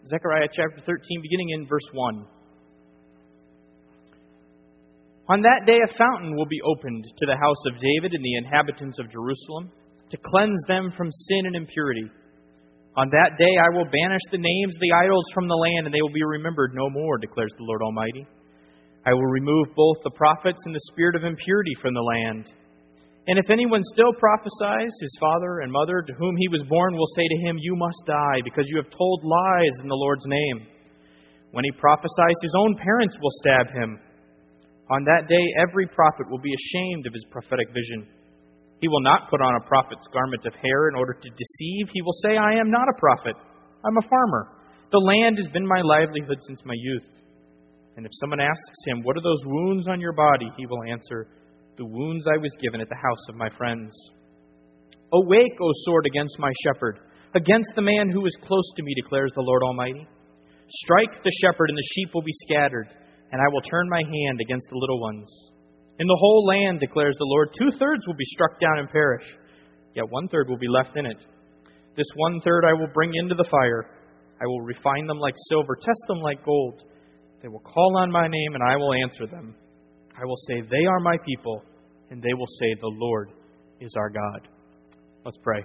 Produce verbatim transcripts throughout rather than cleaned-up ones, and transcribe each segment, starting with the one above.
Zechariah chapter thirteen, beginning in verse one. On that day a fountain will be opened to the house of David and the inhabitants of Jerusalem, to cleanse them from sin and impurity. On that day I will banish the names of the idols from the land, and they will be remembered no more, declares the Lord Almighty. I will remove both the prophets and the spirit of impurity from the land. And if anyone still prophesies, his father and mother to whom he was born will say to him, "You must die, because you have told lies in the Lord's name." When he prophesies, his own parents will stab him. On that day every prophet will be ashamed of his prophetic vision. He will not put on a prophet's garment of hair in order to deceive. He will say, "I am not a prophet. I'm a farmer. The land has been my livelihood since my youth." And if someone asks him, "What are those wounds on your body?" he will answer, "The wounds I was given at the house of my friends." Awake, O sword, against my shepherd, against the man who is close to me, declares the Lord Almighty. Strike the shepherd, and the sheep will be scattered, and I will turn my hand against the little ones. In the whole land, declares the Lord, two-thirds will be struck down and perish, yet one-third will be left in it. This one-third I will bring into the fire. I will refine them like silver, test them like gold. They will call on my name, and I will answer them. I will say, "They are my people," and they will say, "The Lord is our God." Let's pray.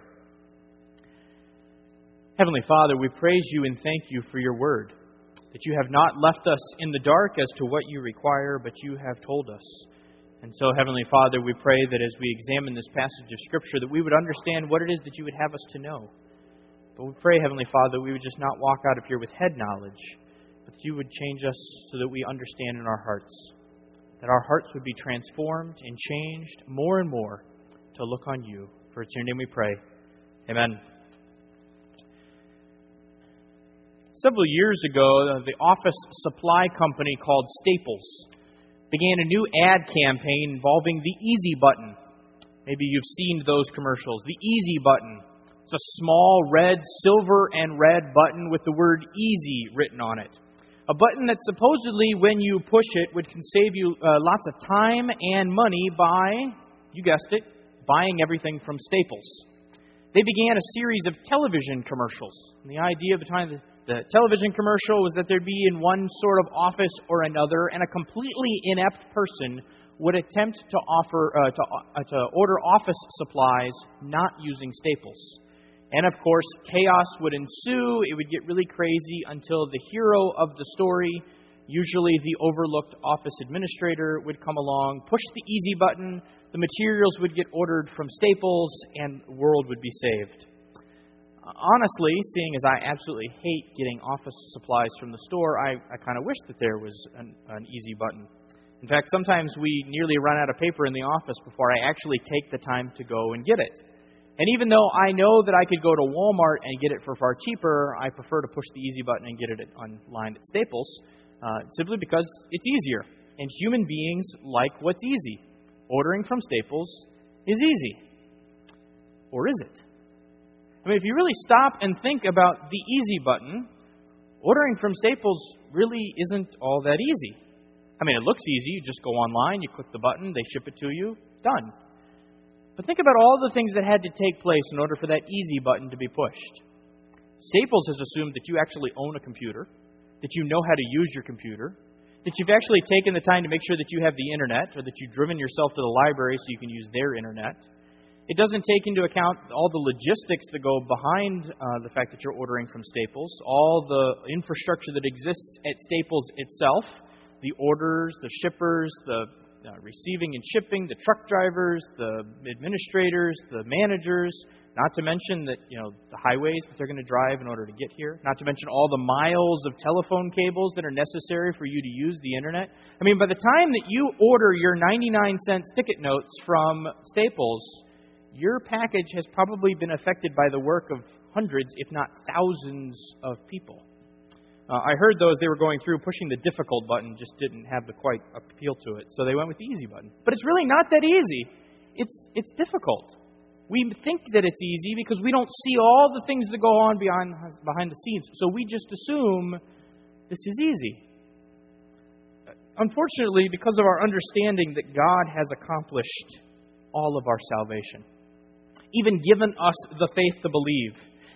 Heavenly Father, we praise you and thank you for your word, that you have not left us in the dark as to what you require, but you have told us. And so, Heavenly Father, we pray that as we examine this passage of Scripture, that we would understand what it is that you would have us to know. But we pray, Heavenly Father, we would just not walk out of here with head knowledge, but that you would change us so that we understand in our hearts, that our hearts would be transformed and changed more and more to look on you. For it's in your name we pray. Amen. Several years ago, the office supply company called Staples began a new ad campaign involving the Easy Button. Maybe you've seen those commercials. The Easy Button. It's a small red, silver and red button with the word easy written on it. A button that supposedly, when you push it, would can save you uh, lots of time and money by, you guessed it, buying everything from Staples. They began a series of television commercials. And the idea behind the The television commercial was that there'd be in one sort of office or another, and a completely inept person would attempt to offer uh, to, uh, to order office supplies not using Staples. And of course, chaos would ensue. It would get really crazy until the hero of the story, usually the overlooked office administrator, would come along, push the easy button, the materials would get ordered from Staples, and the world would be saved. Honestly, seeing as I absolutely hate getting office supplies from the store, I, I kind of wish that there was an, an easy button. In fact, sometimes we nearly run out of paper in the office before I actually take the time to go and get it. And even though I know that I could go to Walmart and get it for far cheaper, I prefer to push the easy button and get it online at Staples, uh, simply because it's easier. And human beings like what's easy. Ordering from Staples is easy. Or is it? I mean, if you really stop and think about the easy button, ordering from Staples really isn't all that easy. I mean, it looks easy. You just go online, you click the button, they ship it to you, done. But think about all the things that had to take place in order for that easy button to be pushed. Staples has assumed that you actually own a computer, that you know how to use your computer, that you've actually taken the time to make sure that you have the internet, or that you've driven yourself to the library so you can use their internet. It doesn't take into account all the logistics that go behind uh, the fact that you're ordering from Staples, all the infrastructure that exists at Staples itself, the orders, the shippers, the uh, receiving and shipping, the truck drivers, the administrators, the managers, not to mention that, you know, the highways that they're going to drive in order to get here, not to mention all the miles of telephone cables that are necessary for you to use the internet. I mean, by the time that you order your ninety-nine cents ticket notes from Staples, your package has probably been affected by the work of hundreds, if not thousands, of people. Uh, I heard, though, as they were going through, pushing the difficult button just didn't have the quite appeal to it, so they went with the easy button. But it's really not that easy. It's it's difficult. We think that it's easy because we don't see all the things that go on behind, behind the scenes, so we just assume this is easy. Unfortunately, because of our understanding that God has accomplished all of our salvation, even given us the faith to believe,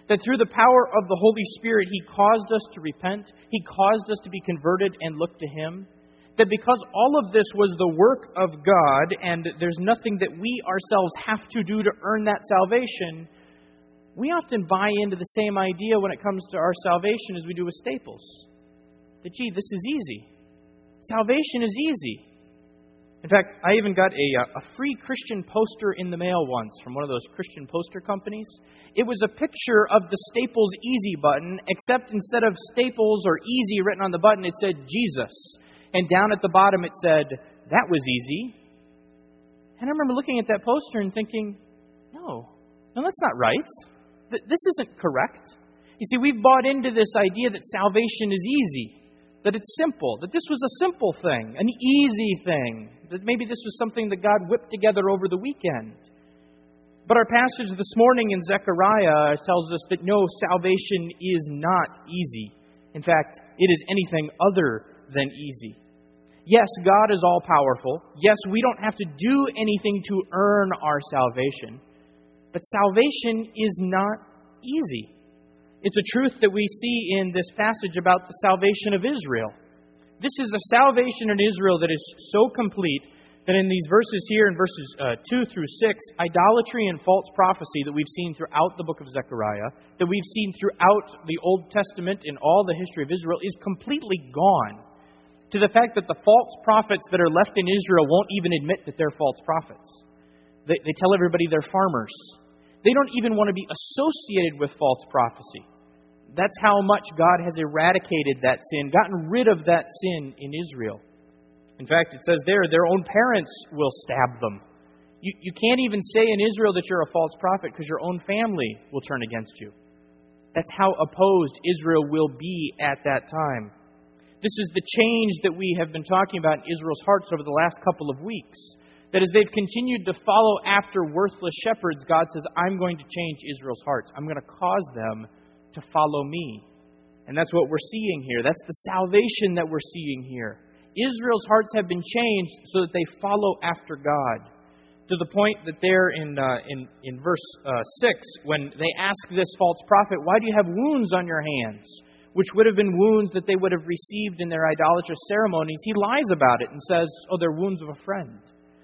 That through the power of the Holy Spirit, He caused us to repent. He caused us to be converted and look to Him. That because all of this was the work of God, and there's nothing that we ourselves have to do to earn that salvation, we often buy into the same idea when it comes to our salvation as we do with Staples. That, gee, this is easy. Salvation is easy. In fact, I even got a, a free Christian poster in the mail once from one of those Christian poster companies. It was a picture of the Staples Easy button, except instead of Staples or Easy written on the button, it said Jesus. And down at the bottom it said, that was easy. And I remember looking at that poster and thinking, no, no, that's not right. This isn't correct. You see, we've bought into this idea that salvation is easy, that it's simple, that this was a simple thing, an easy thing, that maybe this was something that God whipped together over the weekend. But our passage this morning in Zechariah tells us that no, salvation is not easy. In fact, it is anything other than easy. Yes, God is all-powerful. Yes, we don't have to do anything to earn our salvation. But salvation is not easy. It's a truth that we see in this passage about the salvation of Israel. This is a salvation in Israel that is so complete that in these verses here, in verses uh, two through six, idolatry and false prophecy that we've seen throughout the book of Zechariah, that we've seen throughout the Old Testament in all the history of Israel, is completely gone. To the fact that the false prophets that are left in Israel won't even admit that they're false prophets. They, they tell everybody they're farmers. They don't even want to be associated with false prophecy. That's how much God has eradicated that sin, gotten rid of that sin in Israel. In fact, it says there, their own parents will stab them. You, you can't even say in Israel that you're a false prophet because your own family will turn against you. That's how opposed Israel will be at that time. This is the change that we have been talking about in Israel's hearts over the last couple of weeks. That as they've continued to follow after worthless shepherds, God says, I'm going to change Israel's hearts. I'm going to cause them to follow me. And that's what we're seeing here. That's the salvation that we're seeing here. Israel's hearts have been changed so that they follow after God. To the point that there in uh, in, in verse uh, six, when they ask this false prophet, why do you have wounds on your hands? Which would have been wounds that they would have received in their idolatrous ceremonies. He lies about it and says, oh, they're wounds of a friend.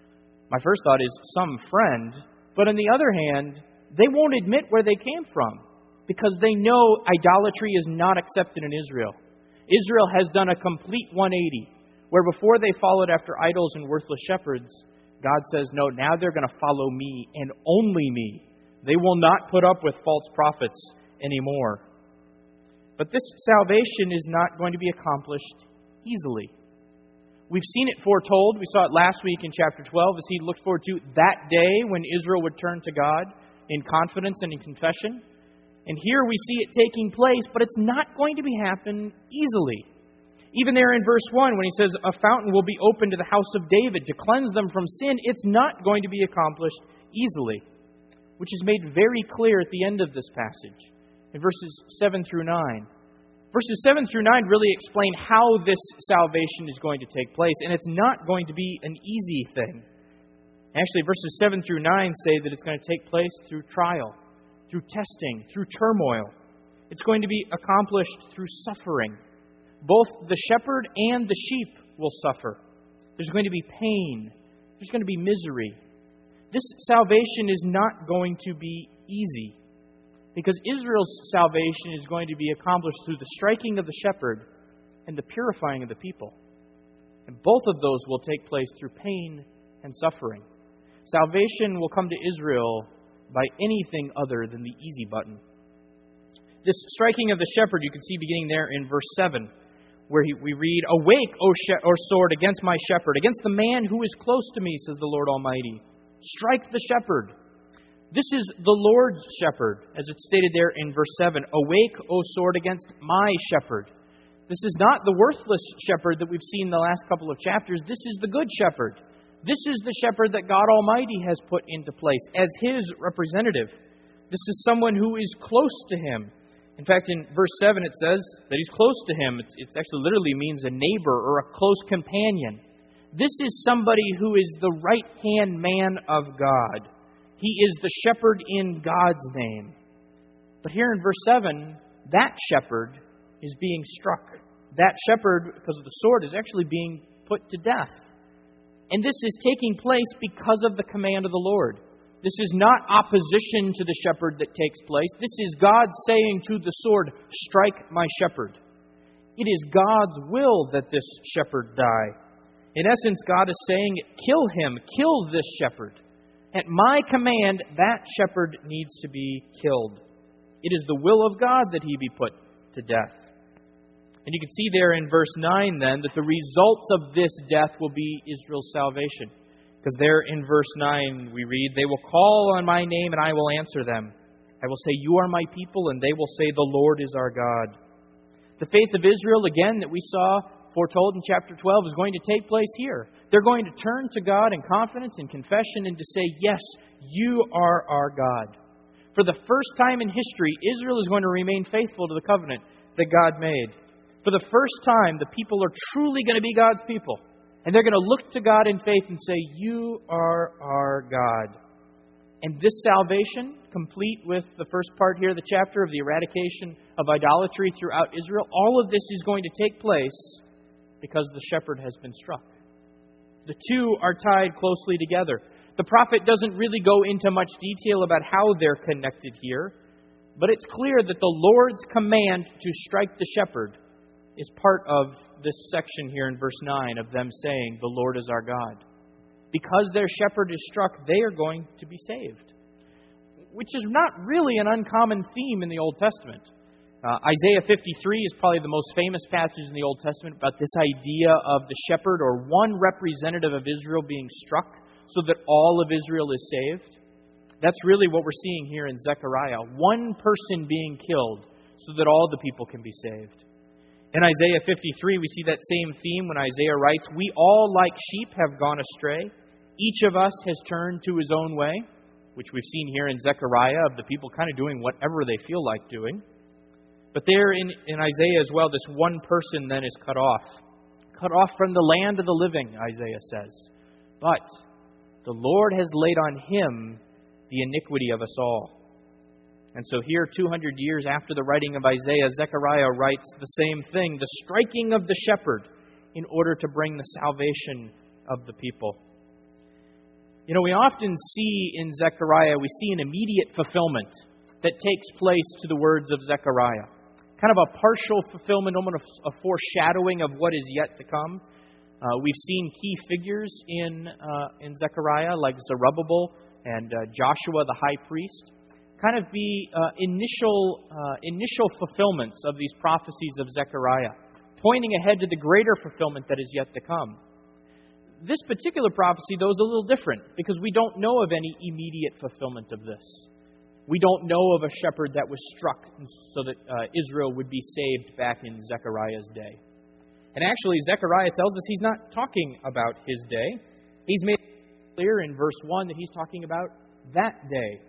My first thought is some friend. But on the other hand, they won't admit where they came from because they know idolatry is not accepted in Israel. Israel has done a complete one eighty, where before they followed after idols and worthless shepherds, God says, no, now they're going to follow me and only me. They will not put up with false prophets anymore. But this salvation is not going to be accomplished easily. We've seen it foretold. We saw it last week in chapter twelve as he looked forward to that day when Israel would turn to God in confidence and in confession. And here we see it taking place, but it's not going to be happen easily. Even there in verse one, when he says, a fountain will be opened to the house of David to cleanse them from sin, it's not going to be accomplished easily, which is made very clear at the end of this passage, in verses seven through nine. Verses seven through nine really explain how this salvation is going to take place, and it's not going to be an easy thing. Actually, verses seven through nine say that it's going to take place through trial, through testing, through turmoil. It's going to be accomplished through suffering. Both the shepherd and the sheep will suffer. There's going to be pain. There's going to be misery. This salvation is not going to be easy, because Israel's salvation is going to be accomplished through the striking of the shepherd and the purifying of the people. And both of those will take place through pain and suffering. Salvation will come to Israel by anything other than the easy button. This striking of the shepherd you can see beginning there in verse seven, where he, we read, awake, O, she- or sword, against my shepherd, against the man who is close to me, says the Lord Almighty. Strike the shepherd. This is the Lord's shepherd, as it's stated there in verse seven. Awake, O sword, against my shepherd. This is not the worthless shepherd that we've seen the last couple of chapters. This is the good shepherd. This is the shepherd that God Almighty has put into place as His representative. This is someone who is close to Him. In fact, in verse seven it says that He's close to Him. It it's actually literally means a neighbor or a close companion. This is somebody who is the right-hand man of God. He is the shepherd in God's name. But here in verse seven, that shepherd is being struck. That shepherd, because of the sword, is actually being put to death. And this is taking place because of the command of the Lord. This is not opposition to the shepherd that takes place. This is God saying to the sword, strike my shepherd. It is God's will that this shepherd die. In essence, God is saying, kill him, kill this shepherd. At my command, that shepherd needs to be killed. It is the will of God that he be put to death. And you can see there in verse nine then that the results of this death will be Israel's salvation. Because there in verse nine we read, they will call on my name and I will answer them. I will say, you are my people, and they will say, the Lord is our God. The faith of Israel, again, that we saw foretold in chapter twelve is going to take place here. They're going to turn to God in confidence and confession and to say, yes, you are our God. For the first time in history, Israel is going to remain faithful to the covenant that God made. For the first time, the people are truly going to be God's people. And they're going to look to God in faith and say, you are our God. And this salvation, complete with the first part here of the chapter of the eradication of idolatry throughout Israel, all of this is going to take place because the shepherd has been struck. The two are tied closely together. The prophet doesn't really go into much detail about how they're connected here, but it's clear that the Lord's command to strike the shepherd is part of this section here in verse nine of them saying, the Lord is our God. Because their shepherd is struck, they are going to be saved. Which is not really an uncommon theme in the Old Testament. Uh, Isaiah fifty-three is probably the most famous passage in the Old Testament about this idea of the shepherd or one representative of Israel being struck so that all of Israel is saved. That's really what we're seeing here in Zechariah. One person being killed so that all the people can be saved. In Isaiah fifty-three, we see that same theme when Isaiah writes, we all like sheep have gone astray. Each of us has turned to his own way, which we've seen here in Zechariah of the people kind of doing whatever they feel like doing. But there in, in Isaiah as well, this one person then is cut off. Cut off from the land of the living, Isaiah says. But the Lord has laid on him the iniquity of us all. And so here, two hundred years after the writing of Isaiah, Zechariah writes the same thing, the striking of the shepherd in order to bring the salvation of the people. You know, we often see in Zechariah, we see an immediate fulfillment that takes place to the words of Zechariah. Kind of a partial fulfillment, almost a foreshadowing of what is yet to come. Uh, we've seen key figures in uh, in Zechariah, like Zerubbabel and uh, Joshua the high priest, kind of be uh, initial uh, initial fulfillments of these prophecies of Zechariah, pointing ahead to the greater fulfillment that is yet to come. This particular prophecy, though, is a little different because we don't know of any immediate fulfillment of this. We don't know of a shepherd that was struck so that uh, Israel would be saved back in Zechariah's day. And actually, Zechariah tells us he's not talking about his day. He's made it clear in verse one that he's talking about that day.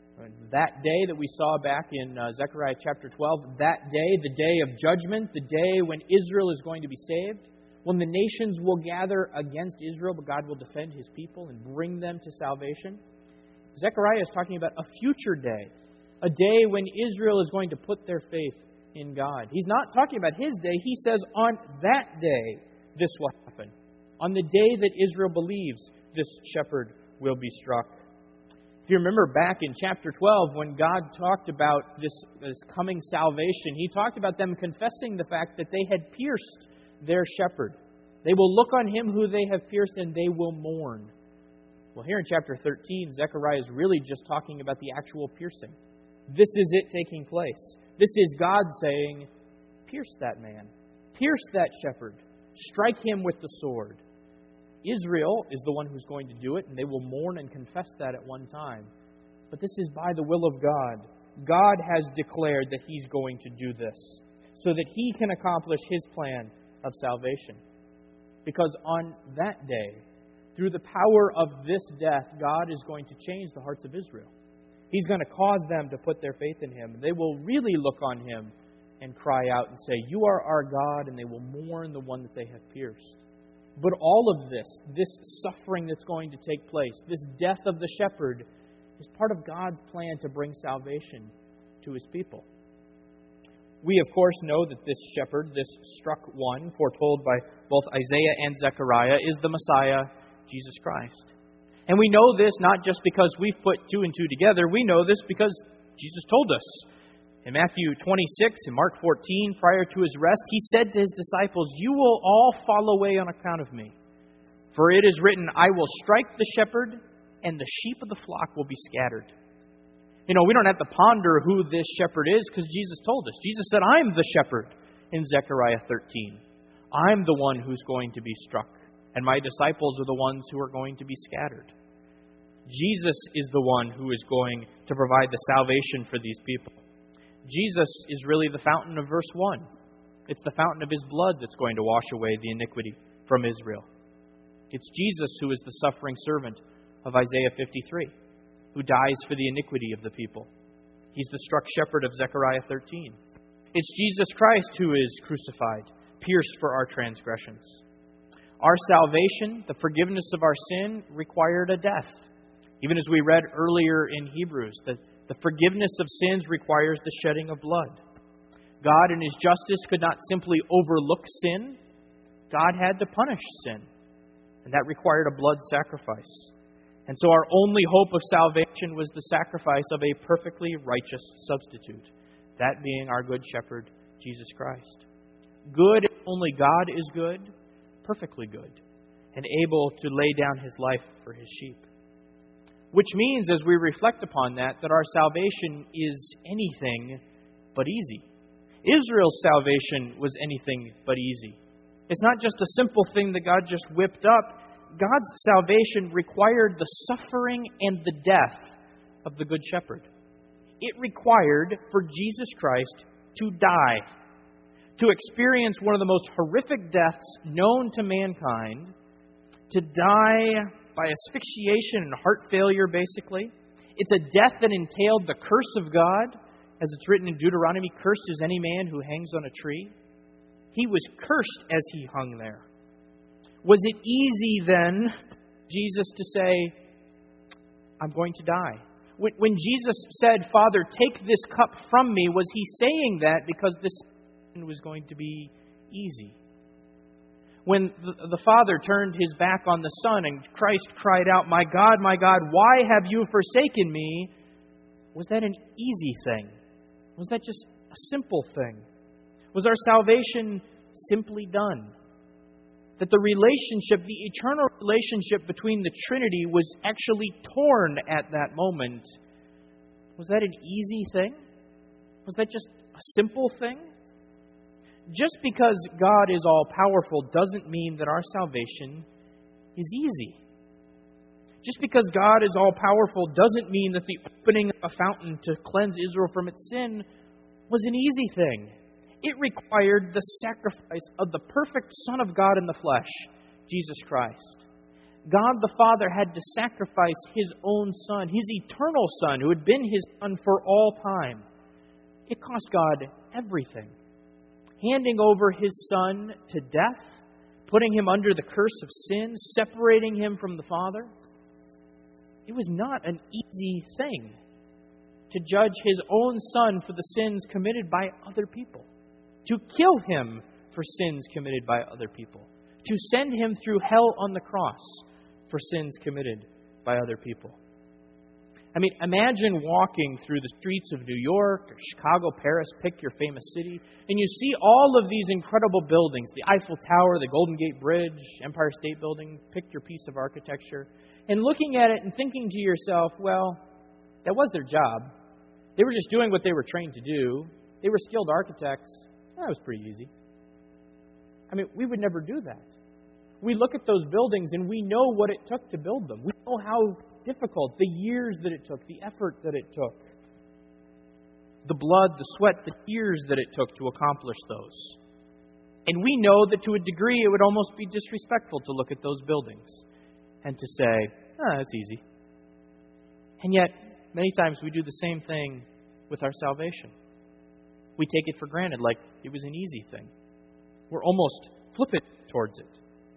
That day that we saw back in uh, Zechariah chapter twelve, that day, the day of judgment, the day when Israel is going to be saved, when the nations will gather against Israel, but God will defend his people and bring them to salvation. Zechariah is talking about a future day, a day when Israel is going to put their faith in God. He's not talking about his day. He says on that day, this will happen. On the day that Israel believes, this shepherd will be struck. If you remember back in chapter twelve, when God talked about this, this coming salvation, he talked about them confessing the fact that they had pierced their shepherd. They will look on him who they have pierced and they will mourn. Well, here in chapter thirteen, Zechariah is really just talking about the actual piercing. This is it taking place. This is God saying, pierce that man. Pierce that shepherd. Strike him with the sword. Israel is the one who's going to do it, and they will mourn and confess that at one time. But this is by the will of God. God has declared that he's going to do this so that he can accomplish his plan of salvation. Because on that day, through the power of this death, God is going to change the hearts of Israel. He's going to cause them to put their faith in him. They will really look on him and cry out and say, you are our God, and they will mourn the one that they have pierced. But all of this, this suffering that's going to take place, this death of the shepherd, is part of God's plan to bring salvation to his people. We, of course, know that this shepherd, this struck one, foretold by both Isaiah and Zechariah, is the Messiah, Jesus Christ. And we know this not just because we've put two and two together. We know this because Jesus told us. In Matthew twenty-six and Mark fourteen, prior to his rest, he said to his disciples, "You will all fall away on account of me. For it is written, I will strike the shepherd, and the sheep of the flock will be scattered." You know, we don't have to ponder who this shepherd is because Jesus told us. Jesus said, "I'm the shepherd," in Zechariah thirteen. I'm the one who's going to be struck, and my disciples are the ones who are going to be scattered. Jesus is the one who is going to provide the salvation for these people. Jesus is really the fountain of verse one. It's the fountain of his blood that's going to wash away the iniquity from Israel. It's Jesus who is the suffering servant of Isaiah fifty-three, who dies for the iniquity of the people. He's the struck shepherd of Zechariah thirteen. It's Jesus Christ who is crucified, pierced for our transgressions. Our salvation, the forgiveness of our sin, required a death. Even as we read earlier in Hebrews, that the forgiveness of sins requires the shedding of blood. God in his justice could not simply overlook sin. God had to punish sin. And that required a blood sacrifice. And so our only hope of salvation was the sacrifice of a perfectly righteous substitute. That being our good shepherd, Jesus Christ. Good, only God is good, perfectly good, and able to lay down his life for his sheep. Which means, as we reflect upon that, that our salvation is anything but easy. Israel's salvation was anything but easy. It's not just a simple thing that God just whipped up. God's salvation required the suffering and the death of the Good Shepherd. It required for Jesus Christ to die, to experience one of the most horrific deaths known to mankind, to die by asphyxiation and heart failure, basically. It's a death that entailed the curse of God, as it's written in Deuteronomy, "Cursed is any man who hangs on a tree." He was cursed as he hung there. Was it easy then, Jesus, to say, "I'm going to die"? When Jesus said, "Father, take this cup from me," was he saying that because this was going to be easy? When the Father turned his back on the Son and Christ cried out, "My God, my God, why have you forsaken me?" was that an easy thing? Was that just a simple thing? Was our salvation simply done? That the relationship, the eternal relationship between the Trinity was actually torn at that moment. Was that an easy thing? Was that just a simple thing? Just because God is all-powerful doesn't mean that our salvation is easy. Just because God is all-powerful doesn't mean that the opening of a fountain to cleanse Israel from its sin was an easy thing. It required the sacrifice of the perfect Son of God in the flesh, Jesus Christ. God the Father had to sacrifice his own Son, his eternal Son, who had been his Son for all time. It cost God everything. Handing over his Son to death, putting him under the curse of sin, separating him from the Father. It was not an easy thing to judge his own Son for the sins committed by other people, to kill him for sins committed by other people, to send him through hell on the cross for sins committed by other people. I mean, imagine walking through the streets of New York or Chicago, Paris, pick your famous city, and you see all of these incredible buildings, the Eiffel Tower, the Golden Gate Bridge, Empire State Building, pick your piece of architecture, and looking at it and thinking to yourself, well, that was their job. They were just doing what they were trained to do. They were skilled architects. That was pretty easy. I mean, we would never do that. We look at those buildings and we know what it took to build them. We know how difficult, the years that it took, the effort that it took, the blood, the sweat, the tears that it took to accomplish those. And we know that to a degree it would almost be disrespectful to look at those buildings and to say, ah, that's easy. And yet, many times we do the same thing with our salvation. We take it for granted like it was an easy thing. We're almost flippant towards it.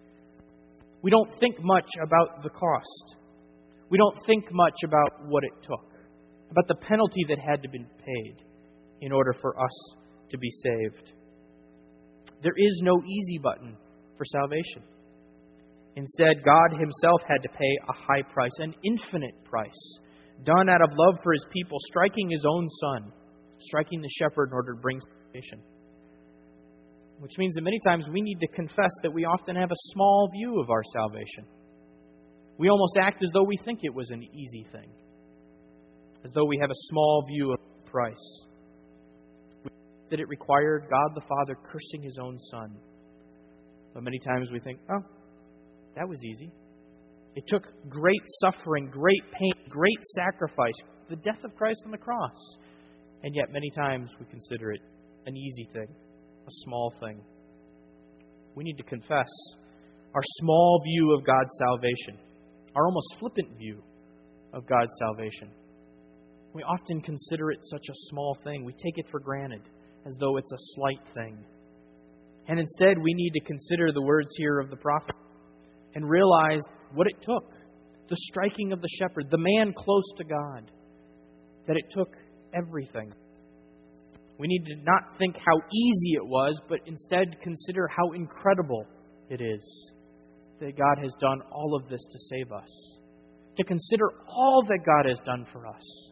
We don't think much about the cost. We don't think much about what it took, about the penalty that had to be paid. in order for us to be saved. There is no easy button for salvation. Instead, God Himself had to pay a high price, an infinite price, done out of love for His people, striking His own Son, striking the shepherd in order to bring salvation. Which means that many times we need to confess that we often have a small view of our salvation. We almost act as though we think it was an easy thing, as though we have a small view of the price. We think that it required God the Father cursing His own Son. But many times we think, oh, that was easy. It took great suffering, great pain, great sacrifice, the death of Christ on the cross. And yet many times we consider it an easy thing, a small thing. We need to confess our small view of God's salvation, our almost flippant view of God's salvation. We often consider it such a small thing. We take it for granted as though it's a slight thing. And instead, we need to consider the words here of the prophet and realize what it took. The striking of the shepherd, the man close to God, that it took everything. We need to not think how easy it was, but instead consider how incredible it is that God has done all of this to save us. To consider all that God has done for us.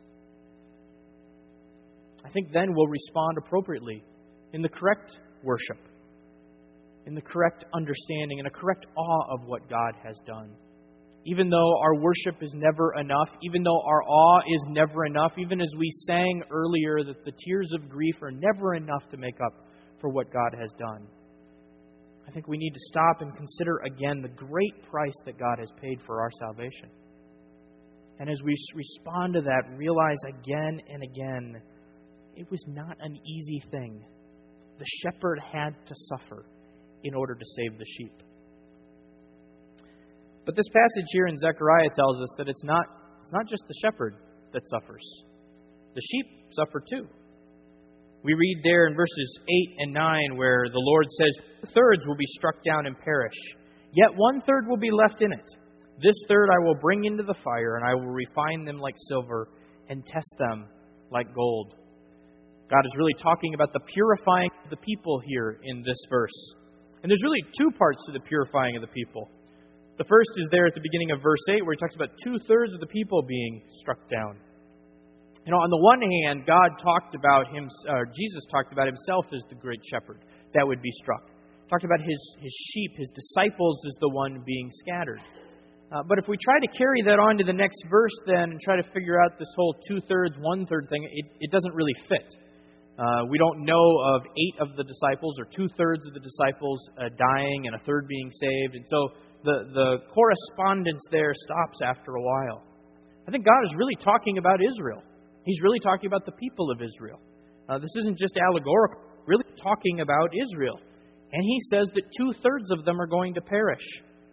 I think then we'll respond appropriately in the correct worship, in the correct understanding, and a correct awe of what God has done. Even though our worship is never enough, even though our awe is never enough, even as we sang earlier that the tears of grief are never enough to make up for what God has done, I think we need to stop and consider again the great price that God has paid for our salvation. And as we respond to that, realize again and again, it was not an easy thing. The shepherd had to suffer in order to save the sheep. But this passage here in Zechariah tells us that it's not, it's not just the shepherd that suffers. The sheep suffer too. We read there in verses eight and nine where the Lord says, two-thirds will be struck down and perish, yet one-third will be left in it. This third I will bring into the fire, and I will refine them like silver and test them like gold. God is really talking about the purifying of the people here in this verse. And there's really two parts to the purifying of the people. The first is there at the beginning of verse eight where He talks about two-thirds of the people being struck down. You know, on the one hand, God talked about him, uh, Jesus talked about Himself as the great shepherd that would be struck. Talked about His, his sheep, His disciples as the one being scattered. Uh, but if we try to carry that on to the next verse then and try to figure out this whole two-thirds, one-third thing, it, it doesn't really fit. Uh, we don't know of eight of the disciples or two-thirds of the disciples uh, dying and a third being saved. And so the, the correspondence there stops after a while. I think God is really talking about Israel. He's really talking about the people of Israel. Uh, this isn't just allegorical, really talking about Israel. And He says that two-thirds of them are going to perish.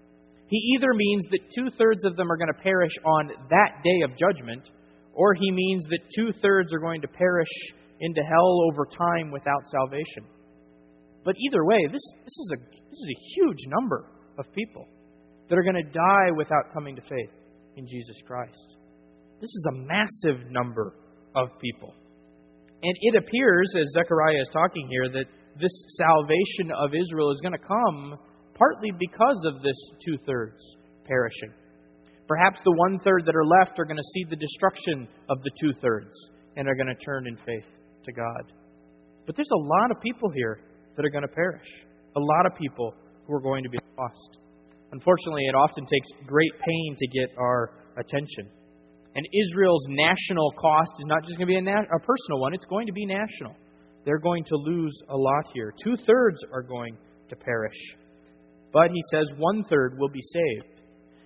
He either means that two-thirds of them are going to perish on that day of judgment, or He means that two-thirds are going to perish into hell over time without salvation. But either way, this, this is a this is a huge number of people that are going to die without coming to faith in Jesus Christ. This is a massive number of people. And it appears, as Zechariah is talking here, that this salvation of Israel is going to come partly because of this two-thirds perishing. Perhaps the one-third that are left are going to see the destruction of the two-thirds and are going to turn in faith to God. But there's a lot of people here that are going to perish. A lot of people who are going to be lost. Unfortunately, it often takes great pain to get our attention. And Israel's national cost is not just going to be a, na- a personal one, it's going to be national. They're going to lose a lot here. Two-thirds are going to perish. But He says one-third will be saved.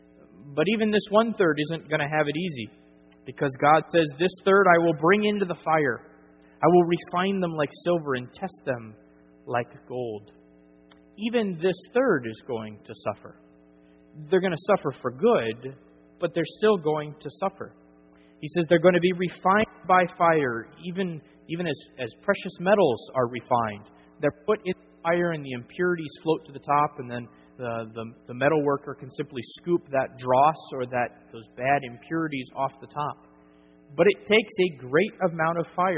But even this one-third isn't going to have it easy. Because God says, this third I will bring into the fire. I will refine them like silver and test them like gold. Even this third is going to suffer. They're going to suffer for good, but they're still going to suffer. He says they're going to be refined by fire, even, even as, as precious metals are refined. They're put in fire and the impurities float to the top, and then the, the, the metal worker can simply scoop that dross or that those bad impurities off the top. But it takes a great amount of fire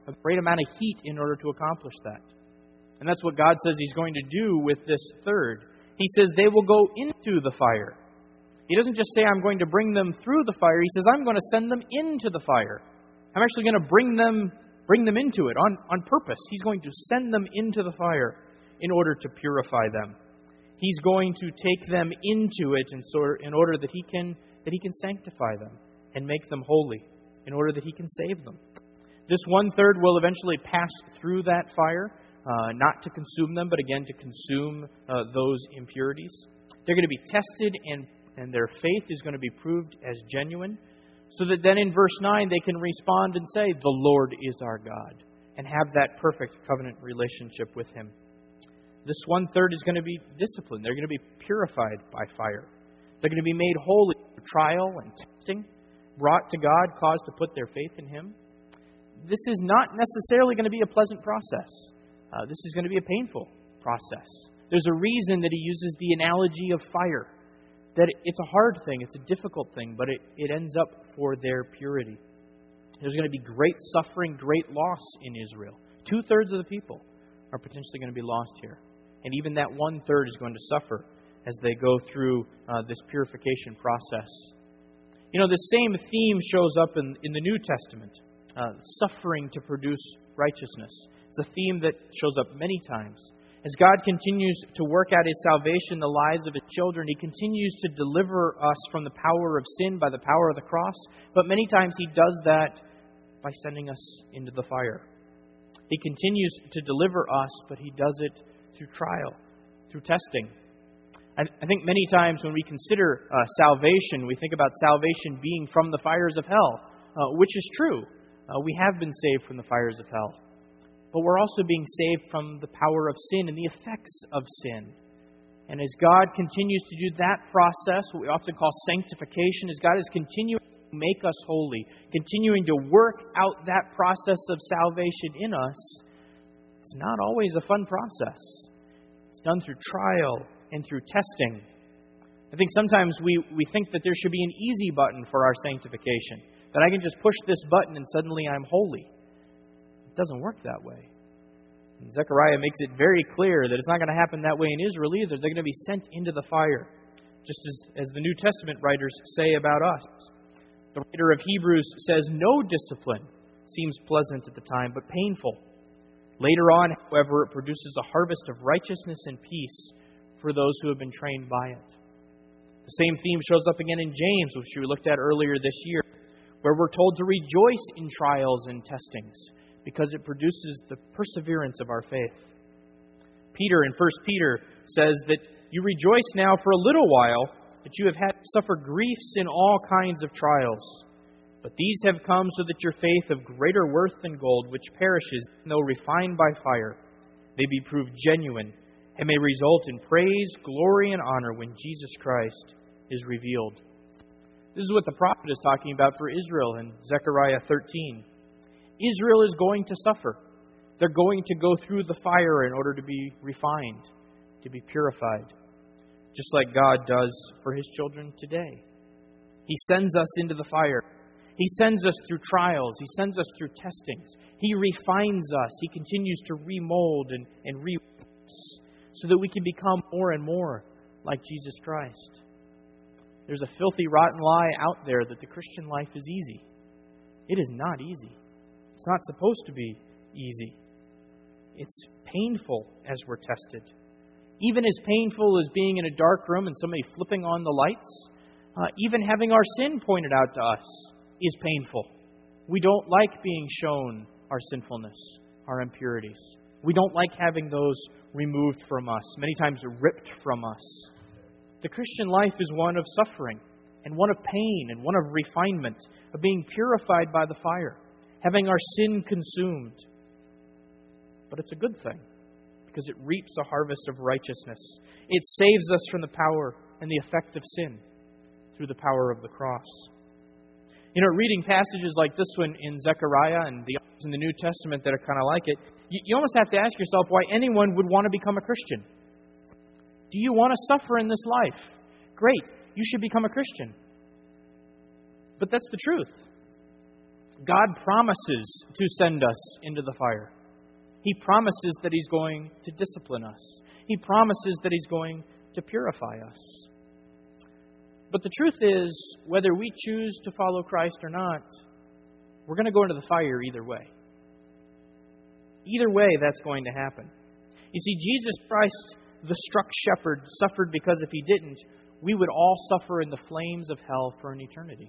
a great amount of heat in order to accomplish that. And that's what God says He's going to do with this third. He says they will go into the fire. He doesn't just say, I'm going to bring them through the fire. He says, I'm going to send them into the fire. I'm actually going to bring them bring them into it on, on purpose. He's going to send them into the fire in order to purify them. He's going to take them into it in, so, in order that he can that He can sanctify them and make them holy, in order that He can save them. This one-third will eventually pass through that fire, uh, not to consume them, but again to consume uh, those impurities. They're going to be tested, and, and their faith is going to be proved as genuine, so that then in verse nine they can respond and say, the Lord is our God, and have that perfect covenant relationship with Him. This one-third is going to be disciplined. They're going to be purified by fire. They're going to be made holy through trial and testing, brought to God, caused to put their faith in Him. This is not necessarily going to be a pleasant process. Uh, this is going to be a painful process. There's a reason that He uses the analogy of fire. That it's a hard thing, it's a difficult thing, but it, it ends up for their purity. There's going to be great suffering, great loss in Israel. Two-thirds of the people are potentially going to be lost here. And even that one-third is going to suffer as they go through uh, this purification process. You know, the same theme shows up in, in the New Testament. Uh, suffering to produce righteousness. It's a theme that shows up many times. As God continues to work out His salvation in the lives of His children, He continues to deliver us from the power of sin by the power of the cross. But many times He does that by sending us into the fire. He continues to deliver us, but He does it through trial, through testing. I think many times when we consider uh, salvation, we think about salvation being from the fires of hell, uh, which is true. Uh, we have been saved from the fires of hell. But we're also being saved from the power of sin and the effects of sin. And as God continues to do that process, what we often call sanctification, as God is continuing to make us holy, continuing to work out that process of salvation in us, it's not always a fun process. It's done through trial and through testing. I think sometimes we, we think that there should be an easy button for our sanctification, that I can just push this button and suddenly I'm holy. It doesn't work that way. And Zechariah makes it very clear that it's not going to happen that way in Israel either. They're going to be sent into the fire, just as, as the New Testament writers say about us. The writer of Hebrews says, no discipline seems pleasant at the time, but painful. Later on, however, it produces a harvest of righteousness and peace for those who have been trained by it. The same theme shows up again in James, which we looked at earlier this year, where we're told to rejoice in trials and testings because it produces the perseverance of our faith. Peter in First Peter says that you rejoice now for a little while that you have had to suffer griefs in all kinds of trials. But these have come so that your faith of greater worth than gold, which perishes, though refined by fire, may be proved genuine and may result in praise, glory, and honor when Jesus Christ is revealed. This is what the prophet is talking about for Israel in Zechariah thirteen. Israel is going to suffer. They're going to go through the fire in order to be refined, to be purified, just like God does for His children today. He sends us into the fire. He sends us through trials. He sends us through testings. He refines us. He continues to remold and, and re us so that we can become more and more like Jesus Christ. There's a filthy, rotten lie out there that the Christian life is easy. It is not easy. It's not supposed to be easy. It's painful as we're tested. Even as painful as being in a dark room and somebody flipping on the lights, uh, even having our sin pointed out to us is painful. We don't like being shown our sinfulness, our impurities. We don't like having those removed from us, many times ripped from us. The Christian life is one of suffering and one of pain and one of refinement, of being purified by the fire, having our sin consumed. But it's a good thing because it reaps a harvest of righteousness. It saves us from the power and the effect of sin through the power of the cross. You know, reading passages like this one in Zechariah and the others in the New Testament that are kind of like it, you, you almost have to ask yourself why anyone would want to become a Christian. Do you want to suffer in this life? Great, you should become a Christian. But that's the truth. God promises to send us into the fire. He promises that He's going to discipline us. He promises that He's going to purify us. But the truth is, whether we choose to follow Christ or not, we're going to go into the fire either way. Either way, that's going to happen. You see, Jesus Christ, the struck shepherd, suffered because if He didn't, we would all suffer in the flames of hell for an eternity.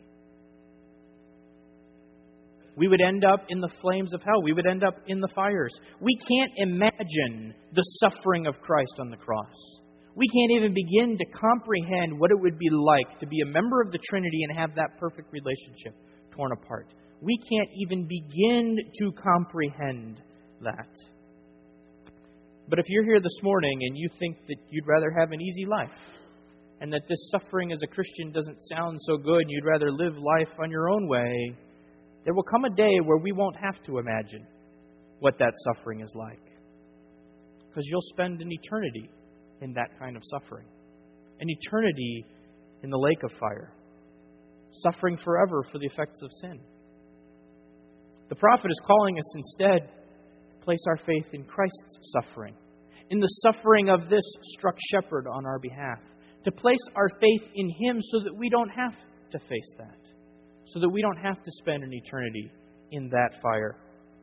We would end up in the flames of hell. We would end up in the fires. We can't imagine the suffering of Christ on the cross. We can't even begin to comprehend what it would be like to be a member of the Trinity and have that perfect relationship torn apart. We can't even begin to comprehend that. But if you're here this morning and you think that you'd rather have an easy life, and that this suffering as a Christian doesn't sound so good, and you'd rather live life on your own way, there will come a day where we won't have to imagine what that suffering is like. Because you'll spend an eternity in that kind of suffering. An eternity in the lake of fire. Suffering forever for the effects of sin. The prophet is calling us instead to place our faith in Christ's suffering. In the suffering of this struck shepherd on our behalf. To place our faith in Him so that we don't have to face that. So that we don't have to spend an eternity in that fire.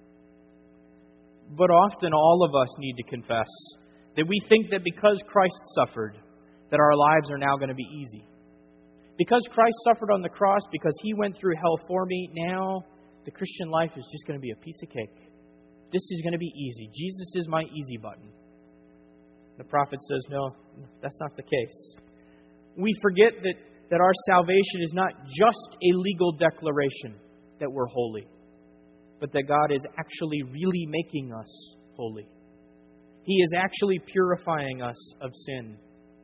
But often all of us need to confess that we think that because Christ suffered, that our lives are now going to be easy. Because Christ suffered on the cross, because He went through hell for me, now the Christian life is just going to be a piece of cake. This is going to be easy. Jesus is my easy button. The prophet says, no, that's not the case. We forget that, that our salvation is not just a legal declaration that we're holy, but that God is actually really making us holy. He is actually purifying us of sin.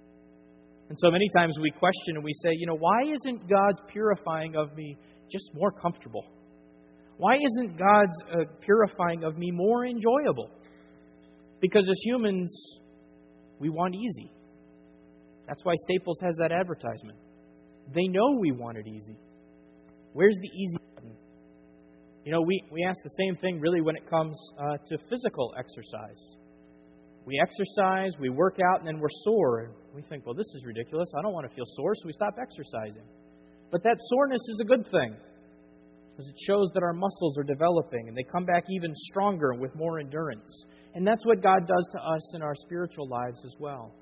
And so many times we question and we say, you know, why isn't God's purifying of me just more comfortable? Why isn't God's uh, purifying of me more enjoyable? Because as humans, we want easy. That's why Staples has that advertisement. They know we want it easy. Where's the easy button? You know, we, we ask the same thing really when it comes uh, to physical exercise. We exercise, we work out, and then we're sore. And we think, well, this is ridiculous. I don't want to feel sore, so we stop exercising. But that soreness is a good thing, because it shows that our muscles are developing, and they come back even stronger with more endurance. And that's what God does to us in our spiritual lives as well.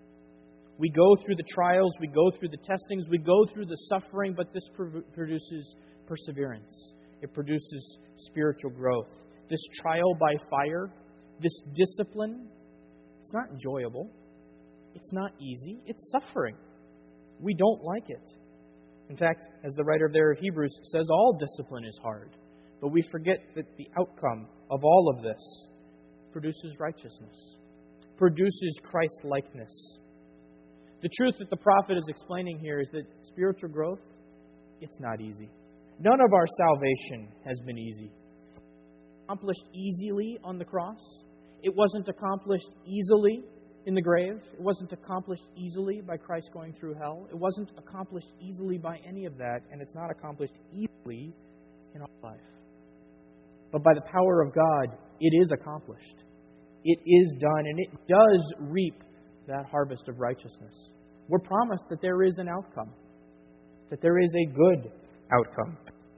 We go through the trials, we go through the testings, we go through the suffering, but this produces perseverance. It produces spiritual growth. This trial by fire, this discipline, it's not enjoyable. It's not easy. It's suffering. We don't like it. In fact, as the writer there of Hebrews says, all discipline is hard. But we forget that the outcome of all of this produces righteousness, produces Christ-likeness. The truth that the prophet is explaining here is that spiritual growth, it's not easy. None of our salvation has been easy. Accomplished easily on the cross. It wasn't accomplished easily in the grave. It wasn't accomplished easily by Christ going through hell. It wasn't accomplished easily by any of that, and it's not accomplished easily in our life. But by the power of God, it is accomplished. It is done, and it does reap that harvest of righteousness. We're promised that there is an outcome, that there is a good outcome.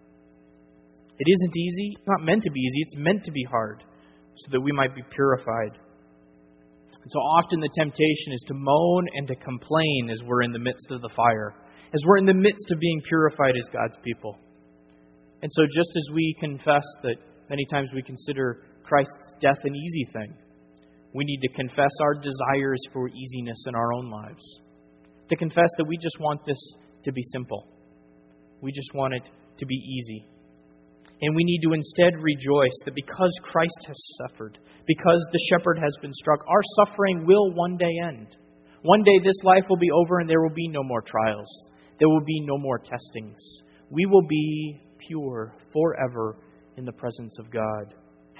It isn't easy. It's not meant to be easy. It's meant to be hard so that we might be purified. And so often the temptation is to moan and to complain as we're in the midst of the fire, as we're in the midst of being purified as God's people. And so just as we confess that many times we consider Christ's death an easy thing, we need to confess our desires for easiness in our own lives. To confess that we just want this to be simple. We just want it to be easy. And we need to instead rejoice that because Christ has suffered, because the shepherd has been struck, our suffering will one day end. One day this life will be over and there will be no more trials. There will be no more testings. We will be pure forever in the presence of God.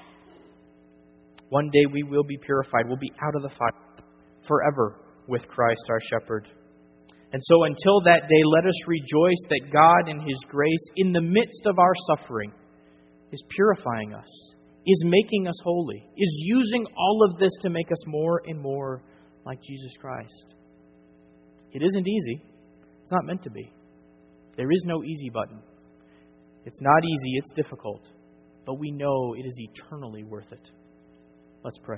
One day we will be purified. We'll be out of the fire forever with Christ our shepherd. And so until that day, let us rejoice that God in His grace, in the midst of our suffering, is purifying us, is making us holy, is using all of this to make us more and more like Jesus Christ. It isn't easy. It's not meant to be. There is no easy button. It's not easy, it's difficult. But we know it is eternally worth it. Let's pray.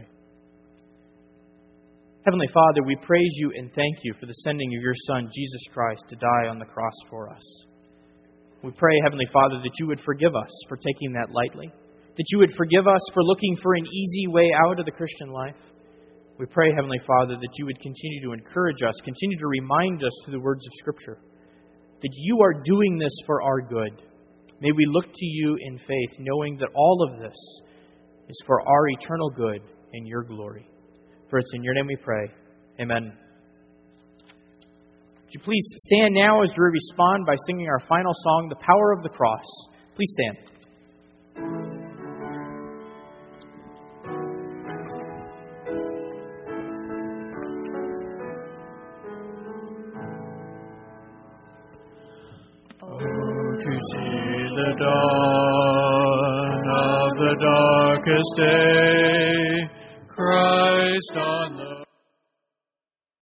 Heavenly Father, we praise you and thank you for the sending of your Son, Jesus Christ, to die on the cross for us. We pray, Heavenly Father, that you would forgive us for taking that lightly, that you would forgive us for looking for an easy way out of the Christian life. We pray, Heavenly Father, that you would continue to encourage us, continue to remind us through the words of Scripture, that you are doing this for our good. May we look to you in faith, knowing that all of this is for our eternal good and your glory. For it's in your name we pray. Amen. Would you please stand now as we respond by singing our final song, The Power of the Cross. Please stand. Oh, to see the dawn of the darkest day, Christ on the